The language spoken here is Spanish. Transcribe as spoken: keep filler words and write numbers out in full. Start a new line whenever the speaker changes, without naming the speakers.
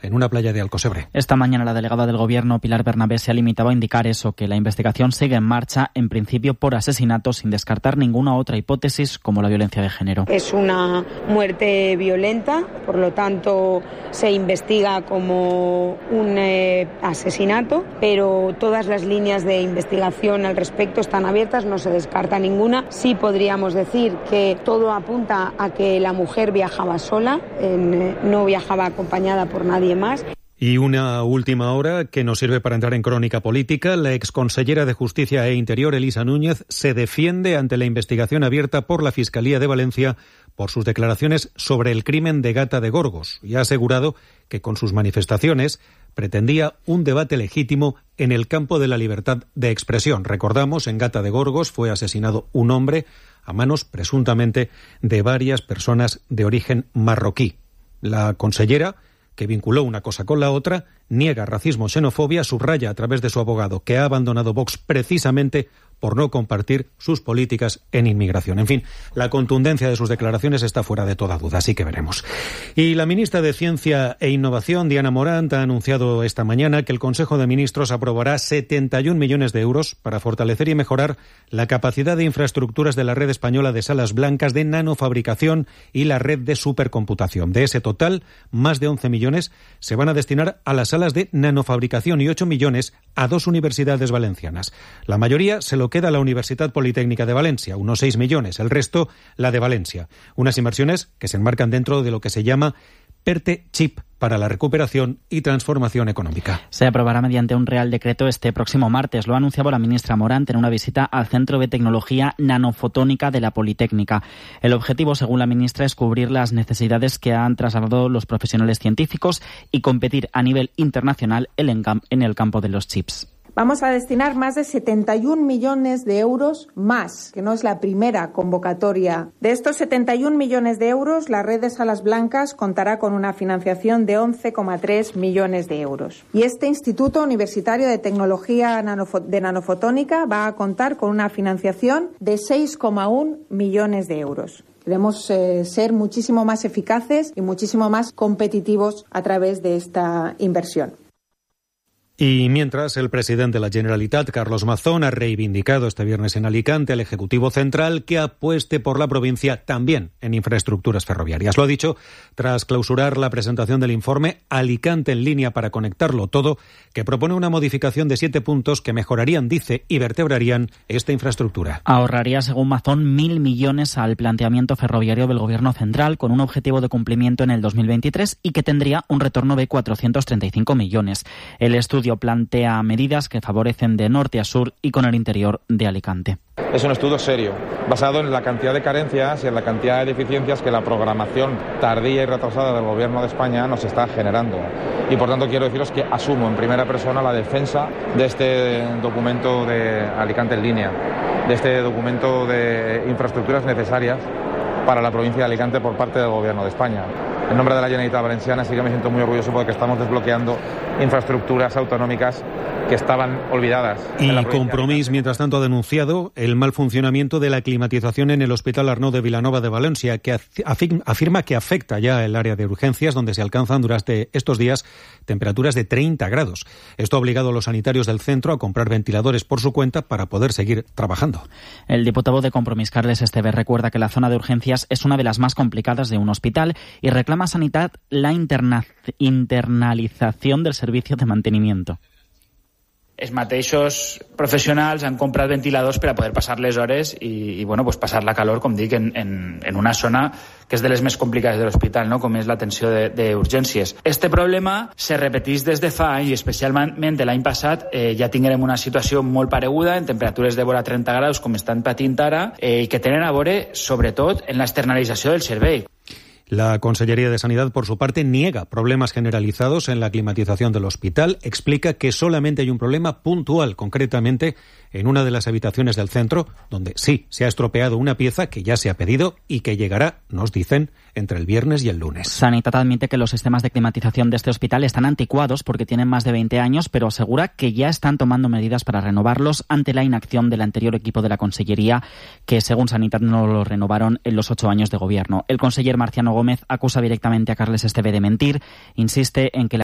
en una playa de Alcosebre.
Esta mañana la delegada del Gobierno, Pilar Bernabé, se ha limitado a indicar eso, que la investigación sigue en marcha, en principio por asesinato, sin descartar ninguna otra hipótesis como la violencia de género.
Es una muerte violenta, por lo tanto se investiga como un eh, asesinato, pero todas las líneas de investigación al respecto están abiertas, no se descarta ninguna. Sí podríamos decir que todo apunta a que la mujer viajaba sola, en, eh, no viajaba acompañada por nadie más.
Y una última hora que nos sirve para entrar en crónica política. La exconsellera de Justicia e Interior, Elisa Núñez, se defiende ante la investigación abierta por la Fiscalía de Valencia por sus declaraciones sobre el crimen de Gata de Gorgos y ha asegurado que con sus manifestaciones pretendía un debate legítimo en el campo de la libertad de expresión. Recordamos, en Gata de Gorgos fue asesinado un hombre a manos presuntamente de varias personas de origen marroquí. La consellera, que vinculó una cosa con la otra, niega racismo, xenofobia, subraya a través de su abogado que ha abandonado Vox precisamente por no compartir sus políticas en inmigración. En fin, la contundencia de sus declaraciones está fuera de toda duda, así que veremos. Y la ministra de Ciencia e Innovación, Diana Morant, ha anunciado esta mañana que el Consejo de Ministros aprobará setenta y un millones de euros para fortalecer y mejorar la capacidad de infraestructuras de la red española de salas blancas de nanofabricación y la red de supercomputación. De ese total, más de once millones se van a destinar a las salas de nanofabricación y ocho millones a dos universidades valencianas. La mayoría se lo queda la Universidad Politécnica de Valencia, unos seis millones, el resto la de Valencia. Unas inversiones que se enmarcan dentro de lo que se llama PERTE Chip para la recuperación y transformación económica.
Se aprobará mediante un Real Decreto este próximo martes. Lo ha anunciado la ministra Morant en una visita al Centro de Tecnología Nanofotónica de la Politécnica. El objetivo, según la ministra, es cubrir las necesidades que han trasladado los profesionales científicos y competir a nivel internacional en el campo de los chips.
Vamos a destinar más de setenta y un millones de euros más, que no es la primera convocatoria. De estos setenta y un millones de euros, la red de salas blancas contará con una financiación de once coma tres millones de euros. Y este Instituto Universitario de Tecnología de Nanofotónica va a contar con una financiación de seis coma uno millones de euros. Queremos eh, ser muchísimo más eficaces y muchísimo más competitivos a través de esta inversión.
Y mientras, el presidente de la Generalitat, Carlos Mazón, ha reivindicado este viernes en Alicante al Ejecutivo Central que apueste por la provincia también en infraestructuras ferroviarias. Lo ha dicho tras clausurar la presentación del informe Alicante en línea para conectarlo todo, que propone una modificación de siete puntos que mejorarían, dice, y vertebrarían esta infraestructura.
Ahorraría, según Mazón, mil millones al planteamiento ferroviario del Gobierno Central, con un objetivo de cumplimiento en el dos mil veintitrés y que tendría un retorno de cuatrocientos treinta y cinco millones. El estudio plantea medidas que favorecen de norte a sur y con el interior de Alicante.
Es un estudio serio, basado en la cantidad de carencias y en la cantidad de deficiencias que la programación tardía y retrasada del Gobierno de España nos está generando. Y por tanto quiero deciros que asumo en primera persona la defensa de este documento de Alicante en línea, de este documento de infraestructuras necesarias para la provincia de Alicante por parte del Gobierno de España. En nombre de la Generalitat Valenciana sí que me siento muy orgulloso porque estamos desbloqueando infraestructuras autonómicas que estaban olvidadas.
Y Compromís, mientras tanto, ha denunciado el mal funcionamiento de la climatización en el Hospital Arnau de Vilanova de Valencia, que afirma que afecta ya el área de urgencias, donde se alcanzan durante estos días temperaturas de treinta grados. Esto ha obligado a los sanitarios del centro a comprar ventiladores por su cuenta para poder seguir trabajando.
El diputado de Compromís, Carles Esteve, recuerda que la zona de urgencias es una de las más complicadas de un hospital y reclama a Sanitat la interna- internalización del servicio de mantenimiento.
Els mateixos professionals han comprat ventiladors per a poder passar les hores i, i bueno, pues passar la calor, com dic, en, en, en una zona que és de les més complicades de l'hospital, no? Com és l'atenció d'urgències. Este problema se repeteix des de fa anys i especialment l'any passat eh, ja tinguérem una situació molt pareguda en temperatures de vora trenta graus com estan patint ara eh, i que tenen a veure sobretot en l'externalització del servei.
La Consellería de Sanidad, por su parte, niega problemas generalizados en la climatización del hospital. Explica que solamente hay un problema puntual, concretamente en una de las habitaciones del centro, donde sí se ha estropeado una pieza que ya se ha pedido y que llegará, nos dicen, entre el viernes y el lunes.
Sanitat admite que los sistemas de climatización de este hospital están anticuados porque tienen más de veinte años, pero asegura que ya están tomando medidas para renovarlos ante la inacción del anterior equipo de la Consellería, que según Sanitat no lo renovaron en los ocho años de gobierno. El conseller Marciano Gómez acusa directamente a Carles Esteve de mentir, insiste en que la